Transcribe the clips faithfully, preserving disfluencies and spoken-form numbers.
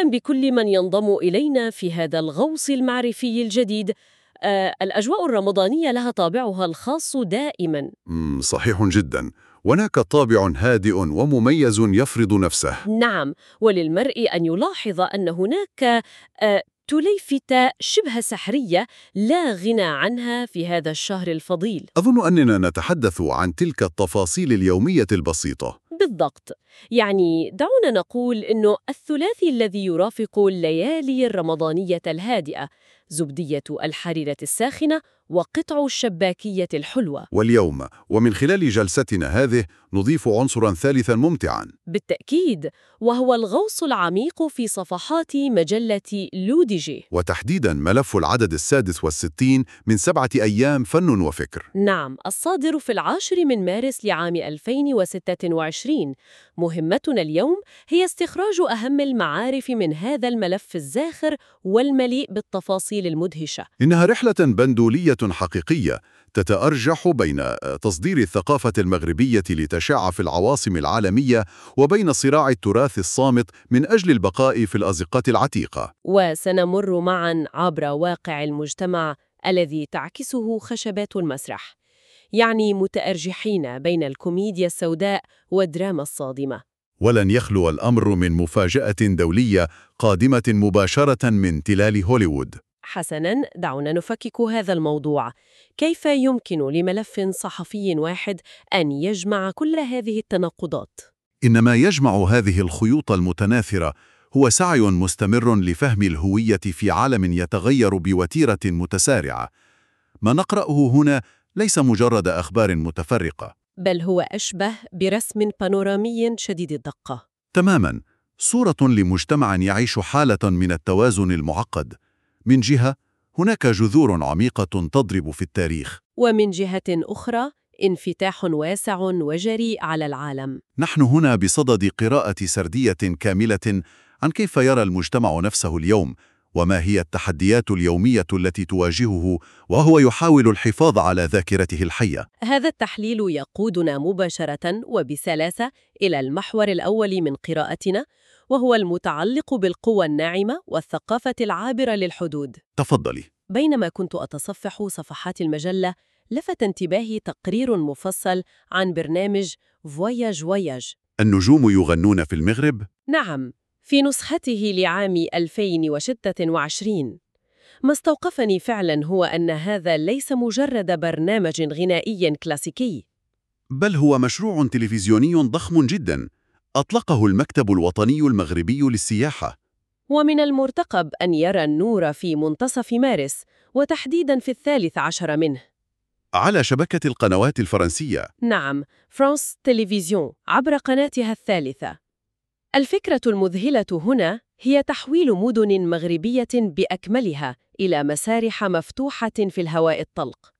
أهلا بكل من ينضم إلينا في هذا الغوص المعرفي الجديد. آه، الأجواء الرمضانية لها طابعها الخاص دائما. مم، صحيح جدا. هناك طابع هادئ ومميز يفرض نفسه. نعم، وللمرء أن يلاحظ أن هناك آه، تليفتة شبه سحرية لا غنى عنها في هذا الشهر الفضيل. أظن أننا نتحدث عن تلك التفاصيل اليومية البسيطة. بالضبط. يعني دعونا نقول إنه الثلاثي الذي يرافق الليالي الرمضانية الهادئة: زبدية الحريرة الساخنة، وقطع الشباكية الحلوة. واليوم ومن خلال جلستنا هذه نضيف عنصراً ثالثاً ممتعاً. بالتأكيد، وهو الغوص العميق في صفحات مجلة لوديجي. وتحديداً ملف العدد السادس والستين من سبعة أيام فن وفكر. نعم، الصادر في العاشر من مارس لعام ألفين وستة وعشرين. مهمتنا اليوم هي استخراج أهم المعارف من هذا الملف الزاخر والمليء بالتفاصيل المدهشة. إنها رحلة بندولية حقيقية تتأرجح بين تصدير الثقافة المغربية لتشع في العواصم العالمية وبين صراع التراث الصامت من أجل البقاء في الأزقة العتيقة. وسنمر معاً عبر واقع المجتمع الذي تعكسه خشبات المسرح، يعني متأرجحين بين الكوميديا السوداء والدراما الصادمة. ولن يخلو الأمر من مفاجأة دولية قادمة مباشرة من تلال هوليوود. حسناً، دعونا نفكك هذا الموضوع. كيف يمكن لملف صحفي واحد أن يجمع كل هذه التناقضات؟ إنما يجمع هذه الخيوط المتناثرة هو سعي مستمر لفهم الهوية في عالم يتغير بوتيرة متسارعة. ما نقرأه هنا ليس مجرد أخبار متفرقة، بل هو أشبه برسم بانورامي شديد الدقة. تماماً صورة لمجتمع يعيش حالة من التوازن المعقد. من جهة هناك جذور عميقة تضرب في التاريخ، ومن جهة أخرى انفتاح واسع وجريء على العالم. نحن هنا بصدد قراءة سردية كاملة عن كيف يرى المجتمع نفسه اليوم، وما هي التحديات اليومية التي تواجهه، وهو يحاول الحفاظ على ذاكرته الحية. هذا التحليل يقودنا مباشرة وبسلاسة إلى المحور الأول من قراءتنا، وهو المتعلق بالقوى الناعمة والثقافة العابرة للحدود. تفضلي. بينما كنت أتصفح صفحات المجلة، لفت انتباهي تقرير مفصل عن برنامج فواياج فواياج. النجوم يغنون في المغرب؟ نعم، في نسخته لعام ألفين وستة وعشرين. ما استوقفني فعلا هو أن هذا ليس مجرد برنامج غنائي كلاسيكي، بل هو مشروع تلفزيوني ضخم جدا أطلقه المكتب الوطني المغربي للسياحة. ومن المرتقب أن يرى النور في منتصف مارس، وتحديداً في الثالث عشر منه. على شبكة القنوات الفرنسية. نعم، فرانس تلفزيون عبر قناتها الثالثة. الفكرة المذهلة هنا هي تحويل مدن مغربية بأكملها إلى مسارح مفتوحة في الهواء الطلق.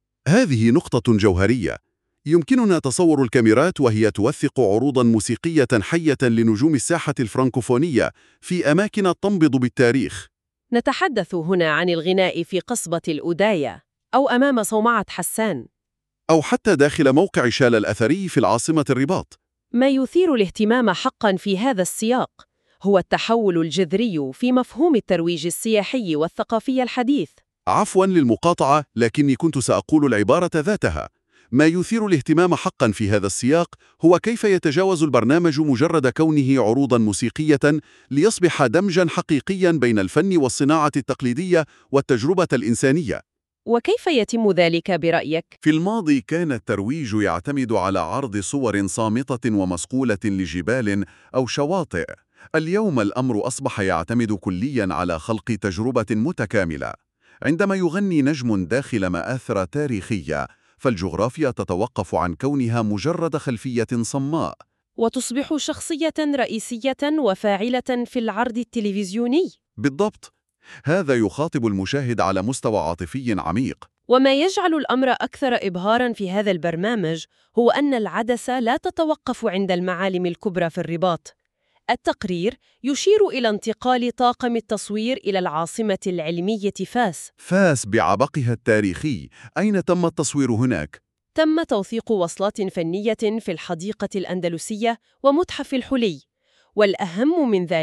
هذه نقطة جوهرية. يمكننا تصور الكاميرات وهي توثق عروضاً موسيقية حية لنجوم الساحة الفرنكوفونية في أماكن تنبض بالتاريخ. نتحدث هنا عن الغناء في قصبة الأداية، أو أمام صومعة حسان، أو حتى داخل موقع شال الأثري في العاصمة الرباط. ما يثير الاهتمام حقاً في هذا السياق هو التحول الجذري في مفهوم الترويج السياحي والثقافي الحديث. عفواً للمقاطعة، لكني كنت سأقول العبارة ذاتها. ما يثير الاهتمام حقاً في هذا السياق هو كيف يتجاوز البرنامج مجرد كونه عروضاً موسيقية ليصبح دمجاً حقيقياً بين الفن والصناعة التقليدية والتجربة الإنسانية. وكيف يتم ذلك برأيك؟ في الماضي كان الترويج يعتمد على عرض صور صامتة ومصقولة لجبال أو شواطئ. اليوم الأمر أصبح يعتمد كلياً على خلق تجربة متكاملة. عندما يغني نجم داخل مآثر تاريخية، فالجغرافيا تتوقف عن كونها مجرد خلفية صماء، وتصبح شخصية رئيسية وفاعلة في العرض التلفزيوني. بالضبط. هذا يخاطب المشاهد على مستوى عاطفي عميق. وما يجعل الأمر أكثر إبهاراً في هذا البرنامج هو أن العدسة لا تتوقف عند المعالم الكبرى في الرباط. التقرير يشير إلى انتقال طاقم التصوير إلى العاصمة العلمية فاس. فاس بعبقها التاريخي، أين تم التصوير هناك؟ تم توثيق وصلات فنية في الحديقة الأندلسية ومتحف الحلي، والأهم من ذلك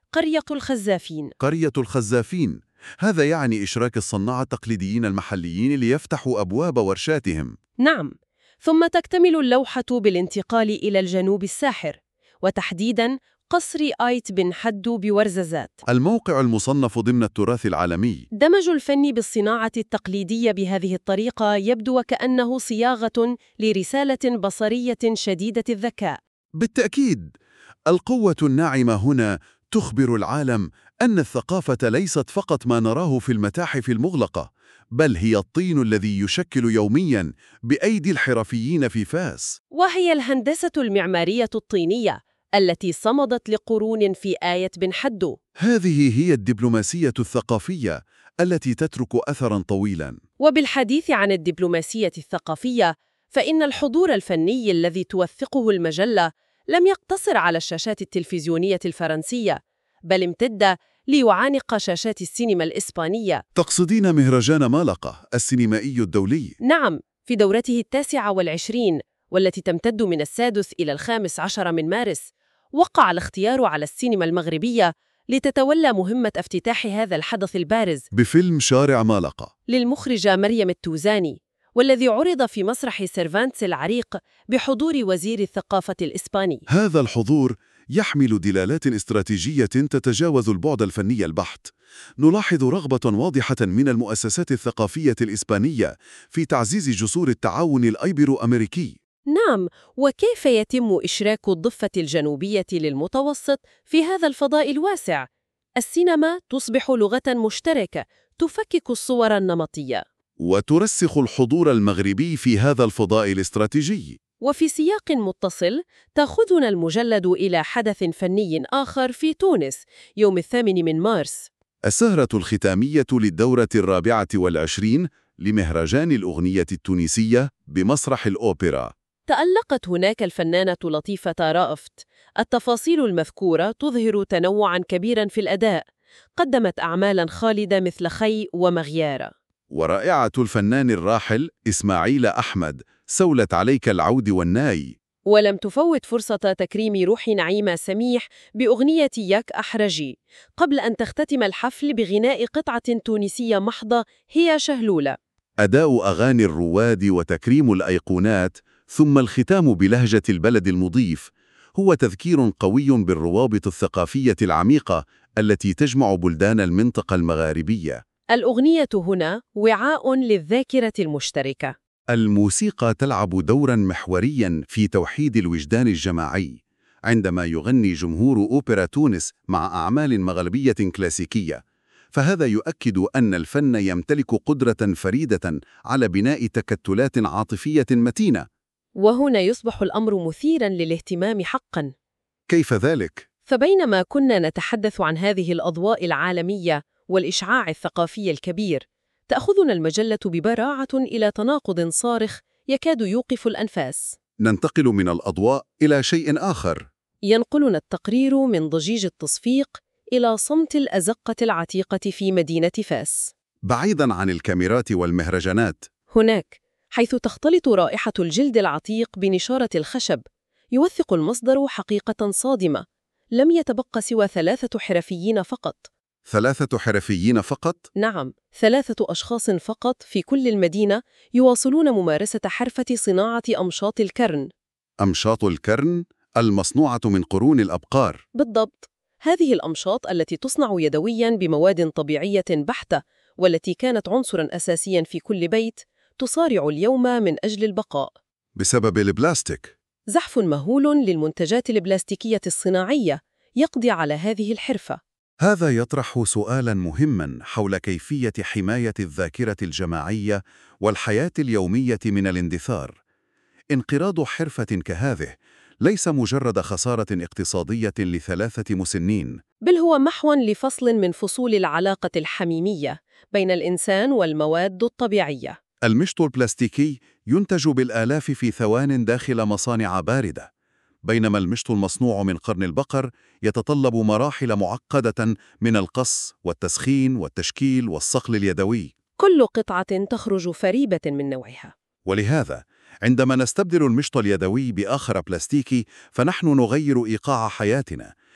قرية الخزافين. قرية الخزافين، هذا يعني إشراك الصناع التقليديين المحليين ليفتحوا أبواب ورشاتهم. نعم، ثم تكتمل اللوحة بالانتقال إلى الجنوب الساحر، وتحديداً قصر آيت بن حدو بورزازات. الموقع المصنف ضمن التراث العالمي. دمج الفن بالصناعة التقليدية بهذه الطريقة يبدو وكأنه صياغة لرسالة بصرية شديدة الذكاء. بالتأكيد، القوة الناعمة هنا تخبر العالم أن الثقافة ليست فقط ما نراه في المتاحف المغلقة، بل هي الطين الذي يشكل يومياً بأيدي الحرفيين في فاس. وهي الهندسة المعمارية الطينية التي صمدت لقرون في آية بن حدو. هذه هي الدبلوماسية الثقافية التي تترك أثراً طويلاً. وبالحديث عن الدبلوماسية الثقافية، فإن الحضور الفني الذي توثقه المجلة لم يقتصر على الشاشات التلفزيونية الفرنسية، بل امتد ليعانق شاشات السينما الإسبانية. تقصدين مهرجان مالقا السينمائي الدولي؟ نعم، في دورته التاسعة والعشرين، والتي تمتد من السادس إلى الخامس عشر من مارس. وقع الاختيار على السينما المغربية لتتولى مهمة افتتاح هذا الحدث البارز بفيلم شارع مالقا للمخرجة مريم التوزاني، والذي عرض في مسرح سيرفانتس العريق بحضور وزير الثقافة الإسباني. هذا الحضور يحمل دلالات استراتيجية تتجاوز البعد الفني البحت. نلاحظ رغبة واضحة من المؤسسات الثقافية الإسبانية في تعزيز جسور التعاون الأيبرو-أمريكي. نعم، وكيف يتم إشراك الضفة الجنوبية للمتوسط في هذا الفضاء الواسع؟ السينما تصبح لغة مشتركة تفكك الصور النمطية وترسخ الحضور المغربي في هذا الفضاء الاستراتيجي. وفي سياق متصل، تأخذنا المجلد إلى حدث فني آخر في تونس يوم الثامن من مارس. السهرة الختامية للدورة الرابعة والعشرين لمهرجان الأغنية التونسية بمسرح الأوبرا. تألقت هناك الفنانة لطيفة رأفت. التفاصيل المذكورة تظهر تنوعاً كبيراً في الأداء. قدمت أعمالاً خالدة مثل خي ومغيارة. ورائعة الفنان الراحل إسماعيل أحمد سولت عليك العود والناي. ولم تفوت فرصة تكريم روح نعيمة سميح بأغنية ياك أحرجي، قبل أن تختتم الحفل بغناء قطعة تونسية محضة هي شهلولة. أداء أغاني الرواد وتكريم الأيقونات ثم الختام بلهجة البلد المضيف هو تذكير قوي بالروابط الثقافية العميقة التي تجمع بلدان المنطقة المغاربية. الأغنية هنا وعاء للذاكرة المشتركة. الموسيقى تلعب دورا محوريا في توحيد الوجدان الجماعي. عندما يغني جمهور أوبرا تونس مع أعمال مغربية كلاسيكية، فهذا يؤكد أن الفن يمتلك قدرة فريدة على بناء تكتلات عاطفية متينة. وهنا يصبح الأمر مثيراً للاهتمام حقاً. كيف ذلك؟ فبينما كنا نتحدث عن هذه الأضواء العالمية والإشعاع الثقافي الكبير، تأخذنا المجلة ببراعة إلى تناقض صارخ يكاد يوقف الأنفاس. ننتقل من الأضواء إلى شيء آخر. ينقلنا التقرير من ضجيج التصفيق إلى صمت الأزقة العتيقة في مدينة فاس. بعيداً عن الكاميرات والمهرجانات، هناك، حيث تختلط رائحة الجلد العتيق بنشارة الخشب، يوثق المصدر حقيقة صادمة. لم يتبقى سوى ثلاثة حرفيين فقط. ثلاثة حرفيين فقط؟ نعم، ثلاثة أشخاص فقط في كل المدينة يواصلون ممارسة حرفة صناعة أمشاط الكرن. أمشاط الكرن المصنوعة من قرون الأبقار. بالضبط، هذه الأمشاط التي تصنع يدوياً بمواد طبيعية بحتة، والتي كانت عنصراً أساسياً في كل بيت، تصارع اليوم من أجل البقاء بسبب البلاستيك. زحف مهول للمنتجات البلاستيكية الصناعية يقضي على هذه الحرفة. هذا يطرح سؤالاً مهماً حول كيفية حماية الذاكرة الجماعية والحياة اليومية من الاندثار. انقراض حرفة كهذه ليس مجرد خسارة اقتصادية لثلاثة مسنين، بل هو محو لفصل من فصول العلاقة الحميمية بين الإنسان والمواد الطبيعية. المشط البلاستيكي ينتج بالآلاف في ثوان داخل مصانع باردة، بينما المشط المصنوع من قرن البقر يتطلب مراحل معقدة من القص والتسخين والتشكيل والصقل اليدوي. كل قطعة تخرج فريدة من نوعها. ولهذا عندما نستبدل المشط اليدوي بآخر بلاستيكي، فنحن نغير إيقاع حياتنا،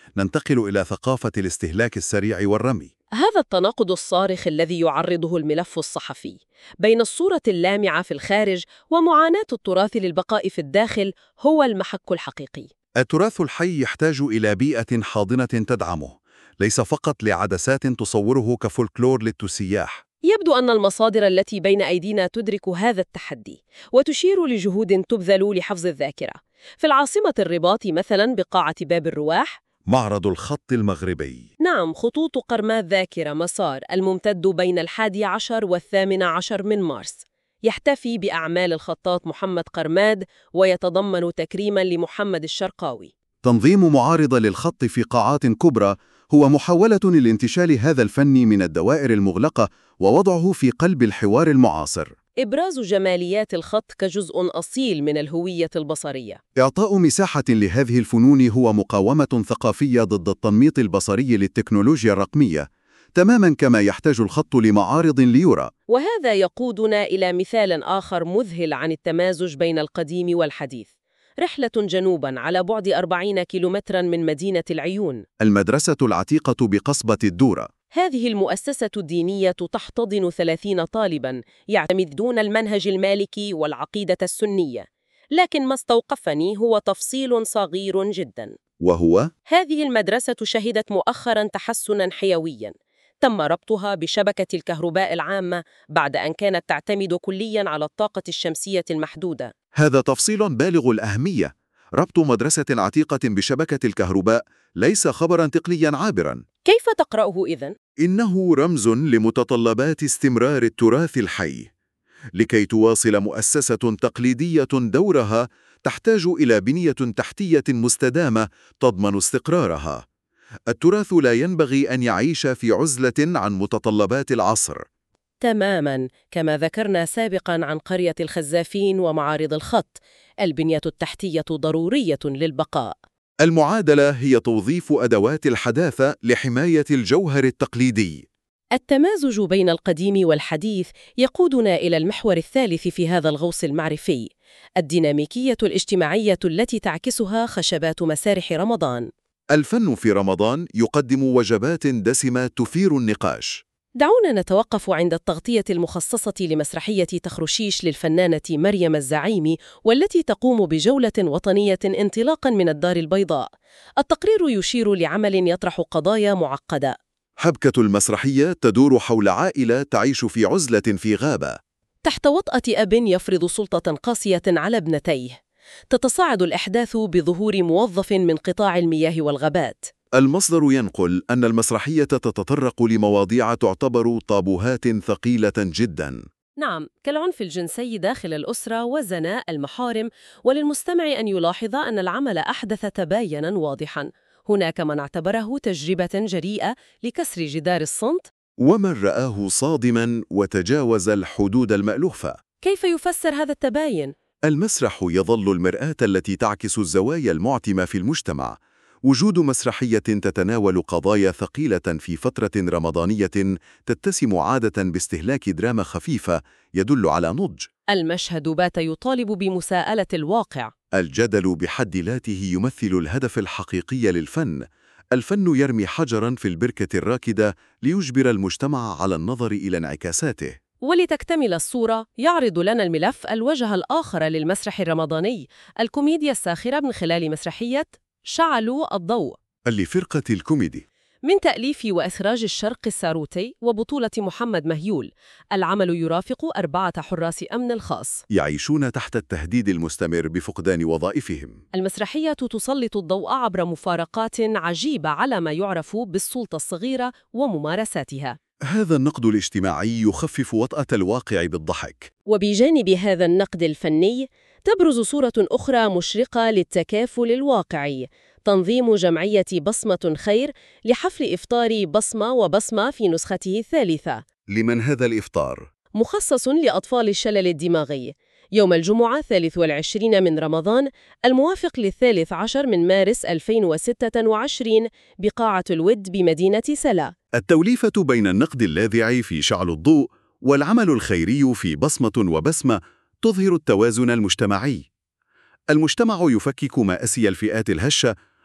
ننتقل إلى ثقافة الاستهلاك السريع والرمي. هذا التناقض الصارخ الذي يعرضه الملف الصحفي بين الصورة اللامعة في الخارج ومعاناة التراث للبقاء في الداخل هو المحك الحقيقي. التراث الحي يحتاج إلى بيئة حاضنة تدعمه، ليس فقط لعدسات تصوره كفولكلور للسياح. يبدو أن المصادر التي بين أيدينا تدرك هذا التحدي وتشير لجهود تبذل لحفظ الذاكرة. في العاصمة الرباط مثلاً بقاعة باب الرواح معرض الخط المغربي. نعم، خطوط قرمات ذاكرة مسار الممتد بين الحادي عشر والثامن عشر من مارس يحتفي بأعمال الخطاط محمد قرماد ويتضمن تكريماً لمحمد الشرقاوي. تنظيم معارض للخط في قاعات كبرى هو محاولة لانتشال هذا الفن من الدوائر المغلقة ووضعه في قلب الحوار المعاصر. إبراز جماليات الخط كجزء أصيل من الهوية البصرية. إعطاء مساحة لهذه الفنون هو مقاومة ثقافية ضد التنميط البصري للتكنولوجيا الرقمية، تماماً كما يحتاج الخط لمعارض ليرى. وهذا يقودنا إلى مثال آخر مذهل عن التمازج بين القديم والحديث. رحلة جنوباً على بعد أربعين كيلومتراً من مدينة العيون. المدرسة العتيقة بقصبة الدورة. هذه المؤسسة الدينية تحتضن ثلاثين طالباً يعتمدون المنهج المالكي والعقيدة السنية، لكن ما استوقفني هو تفصيل صغير جداً، وهو هذه المدرسة شهدت مؤخراً تحسناً حيوياً تم ربطها بشبكة الكهرباء العامة بعد أن كانت تعتمد كلياً على الطاقة الشمسية المحدودة. هذا تفصيل بالغ الأهمية. ربط مدرسة عتيقة بشبكة الكهرباء ليس خبراً تقنياً عابراً. كيف تقرأه إذن؟ إنه رمز لمتطلبات استمرار التراث الحي. لكي تواصل مؤسسة تقليدية دورها تحتاج إلى بنية تحتية مستدامة تضمن استقرارها. التراث لا ينبغي أن يعيش في عزلة عن متطلبات العصر. تماماً، كما ذكرنا سابقاً عن قرية الخزافين ومعارض الخط، البنية التحتية ضرورية للبقاء. المعادلة هي توظيف أدوات الحداثة لحماية الجوهر التقليدي. التمازج بين القديم والحديث يقودنا إلى المحور الثالث في هذا الغوص المعرفي، الديناميكية الاجتماعية التي تعكسها خشبات مسارح رمضان. الفن في رمضان يقدم وجبات دسمة تثير النقاش. دعونا نتوقف عند التغطية المخصصة لمسرحية تخرشيش للفنانة مريم الزعيمي، والتي تقوم بجولة وطنية انطلاقاً من الدار البيضاء. التقرير يشير لعمل يطرح قضايا معقدة. حبكة المسرحية تدور حول عائلة تعيش في عزلة في غابة تحت وطأة أب يفرض سلطة قاسية على ابنتيه. تتصاعد الأحداث بظهور موظف من قطاع المياه والغابات. المصدر ينقل أن المسرحية تتطرق لمواضيع تعتبر طابوهات ثقيلة جداً. نعم، كالعنف الجنسي داخل الأسرة وزناء المحارم، وللمستمع أن يلاحظ أن العمل أحدث تبايناً واضحاً. هناك من اعتبره تجربة جريئة لكسر جدار الصمت، ومن رآه صادماً وتجاوز الحدود المألوفة. كيف يفسر هذا التباين؟ المسرح يظل المرآة التي تعكس الزوايا المعتمة في المجتمع. وجود مسرحية تتناول قضايا ثقيلة في فترة رمضانية تتسم عادة باستهلاك دراما خفيفة يدل على نضج. المشهد بات يطالب بمساءلة الواقع. الجدل بحد ذاته يمثل الهدف الحقيقي للفن. الفن يرمي حجراً في البركة الراكدة ليجبر المجتمع على النظر إلى انعكاساته. ولتكتمل الصورة، يعرض لنا الملف الوجه الآخر للمسرح الرمضاني، الكوميديا الساخرة، من خلال مسرحية شعلوا الضوء لفرقة الكوميدي من تأليف وإخراج الشرق الساروتي وبطولة محمد مهيول. العمل يرافق أربعة حراس أمن الخاص يعيشون تحت التهديد المستمر بفقدان وظائفهم. المسرحية تسلط الضوء عبر مفارقات عجيبة على ما يعرف بالسلطة الصغيرة وممارساتها. هذا النقد الاجتماعي يخفف وطأة الواقع بالضحك. وبجانب هذا النقد الفني تبرز صورة أخرى مشرقة للتكافل الواقعي، تنظيم جمعية بصمة خير لحفل إفطار بصمة وبصمة في نسخته الثالثة. لمن هذا الإفطار؟ مخصص لأطفال الشلل الدماغي، يوم الجمعة الثالث والعشرين من رمضان الموافق للثالث عشر من مارس ألفين وستة وعشرين بقاعة الود بمدينة سلا. التوليفة بين النقد اللاذع في شعل الضوء والعمل الخيري في بصمة وبسمة تظهر التوازن المجتمعي. المجتمع يفكك مآسي الفئات الهشة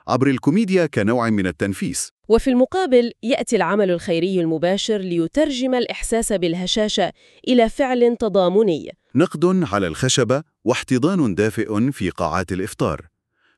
عبر الكوميديا كنوع من التنفيس. وفي المقابل يأتي العمل الخيري المباشر ليترجم الإحساس بالهشاشة إلى فعل تضامني. نقد على الخشبة واحتضان دافئ في قاعات الإفطار.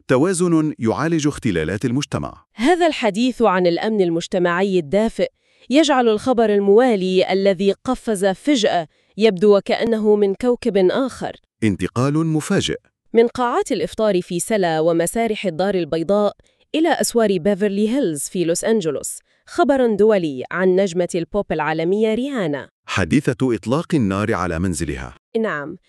توازن يعالج اختلالات المجتمع. هذا الحديث عن الأمن المجتمعي الدافئ يجعل الخبر الموالي الذي قفز فجأة يبدو وكأنه من كوكب آخر. انتقال مفاجئ. من قاعات الإفطار في سلا ومسارح الدار البيضاء إلى أسوار بيفرلي هيلز في لوس أنجلوس، خبر دولي عن نجمة البوب العالمية ريهانا، حادثة إطلاق النار على منزلها. نعم،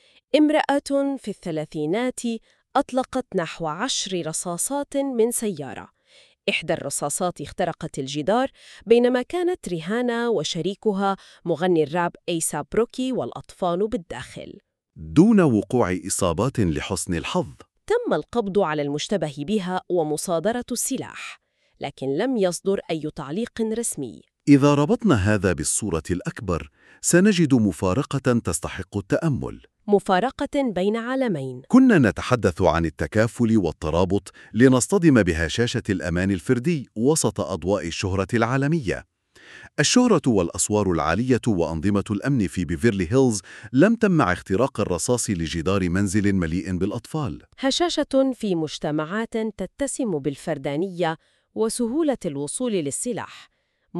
امرأة في الثلاثينات أطلقت نحو عشر رصاصات من سيارة. إحدى الرصاصات اخترقت الجدار بينما كانت ريهانا وشريكها مغني الراب أيساب روكي والأطفال بالداخل. دون وقوع إصابات لحسن الحظ. تم القبض على المشتبه بها ومصادرة السلاح، لكن لم يصدر أي تعليق رسمي. إذا ربطنا هذا بالصورة الأكبر، سنجد مفارقة تستحق التأمل. مفارقة بين عالمين. كنا نتحدث عن التكافل والترابط لنصطدم بهشاشة الأمان الفردي وسط أضواء الشهرة العالمية. الشهرة والأسوار العالية وأنظمة الأمن في بيفرلي هيلز لم تمنع اختراق الرصاص لجدار منزل مليء بالأطفال. هشاشة في مجتمعات تتسم بالفردانية وسهولة الوصول للسلاح،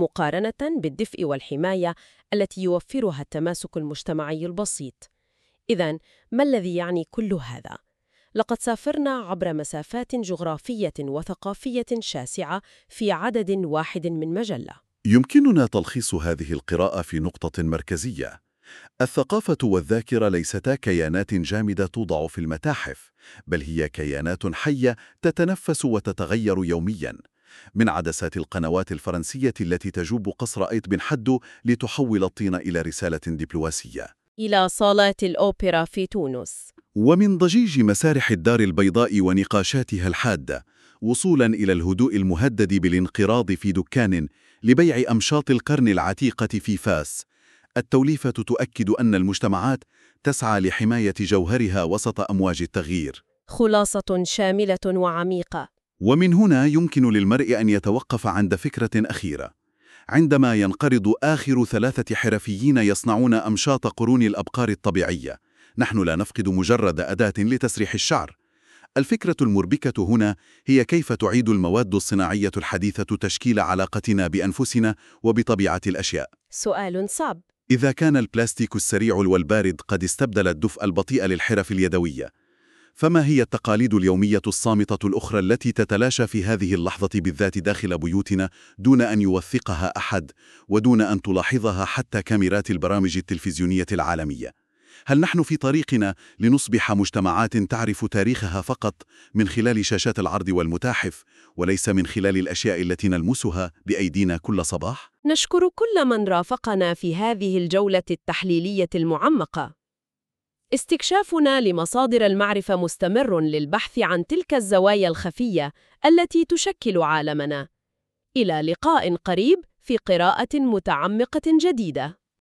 مقارنة بالدفء والحماية التي يوفرها التماسك المجتمعي البسيط. إذن، ما الذي يعني كل هذا؟ لقد سافرنا عبر مسافات جغرافية وثقافية شاسعة في عدد واحد من مجلة. يمكننا تلخيص هذه القراءة في نقطة مركزية. الثقافة والذاكرة ليستا كيانات جامدة توضع في المتاحف، بل هي كيانات حية تتنفس وتتغير يومياً. من عدسات القنوات الفرنسية التي تجوب قصر أيت بن حدو لتحول الطين إلى رسالة دبلوماسية، إلى صالات الأوبرا في تونس، ومن ضجيج مسارح الدار البيضاء ونقاشاتها الحادة وصولاً إلى الهدوء المهدد بالانقراض في دكان لبيع أمشاط القرن العتيقة في فاس. التوليفة تؤكد أن المجتمعات تسعى لحماية جوهرها وسط أمواج التغيير. خلاصة شاملة وعميقة. ومن هنا يمكن للمرء أن يتوقف عند فكرة أخيرة. عندما ينقرض آخر ثلاثة حرفيين يصنعون أمشاط قرون الأبقار الطبيعية، نحن لا نفقد مجرد أداة لتسريح الشعر. الفكرة المربكة هنا هي كيف تعيد المواد الصناعية الحديثة تشكيل علاقتنا بأنفسنا وبطبيعة الأشياء. سؤال صعب. إذا كان البلاستيك السريع والبارد قد استبدل الدفء البطيء للحرف اليدوية، فما هي التقاليد اليومية الصامتة الأخرى التي تتلاشى في هذه اللحظة بالذات داخل بيوتنا دون أن يوثقها أحد ودون أن تلاحظها حتى كاميرات البرامج التلفزيونية العالمية؟ هل نحن في طريقنا لنصبح مجتمعات تعرف تاريخها فقط من خلال شاشات العرض والمتاحف، وليس من خلال الأشياء التي نلمسها بأيدينا كل صباح؟ نشكر كل من رافقنا في هذه الجولة التحليلية المعمقة. استكشافنا لمصادر المعرفة مستمر للبحث عن تلك الزوايا الخفية التي تشكل عالمنا. إلى لقاء قريب في قراءة متعمقة جديدة.